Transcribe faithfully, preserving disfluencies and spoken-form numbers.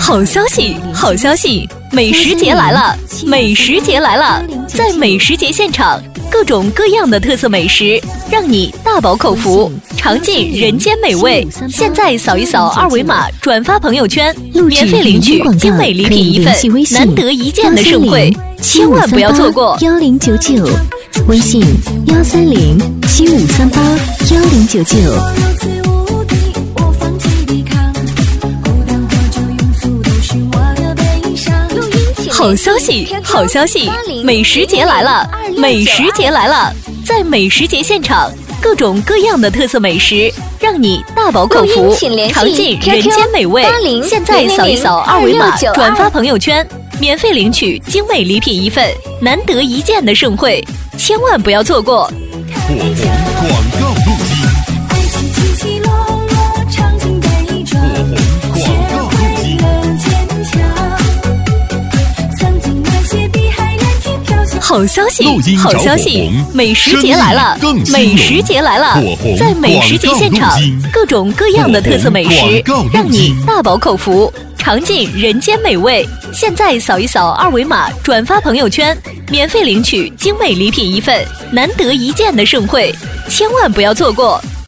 好消息，好消息！美食节来了，美食节来了！在美食节现场，各种各样的特色美食，让你大饱口福，尝尽人间美味。现在扫一扫二维码，转发朋友圈，免费领取精美礼品一份，难得一见的盛会，千万不要错过！ 幺零九九，微信幺三零七五三八幺零九九。 好消息，好消息！美食节来了，美食节来了！在美食节现场，各种各样的特色美食，让你大饱口福，尝尽人间美味。现在扫一扫二维码，转发朋友圈，免费领取精美礼品一份，难得一见的盛会，千万不要错过！ 火红广告录音。 好消息，好消息！美食节来了，美食节来了！在美食节现场，各种各样的特色美食，让你大饱口福，尝尽人间美味。现在扫一扫二维码，转发朋友圈，免费领取精美礼品一份，难得一见的盛会，千万不要错过！